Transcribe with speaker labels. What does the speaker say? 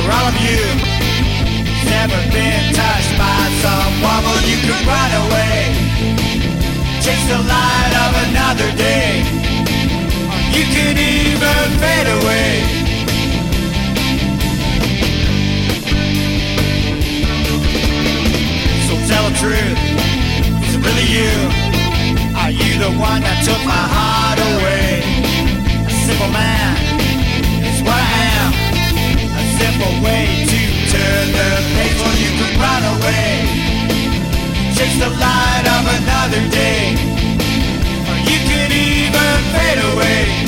Speaker 1: For all of you who's never been touched by someone, well, you could run away, chase the light of another day, or you could even fade away. So tell the truth, is it really you? Are you the one that took my heart away? A simple man is what I am. A simple way to turn the page. Well, you can run away, chase the light of another day, or you could even fade away.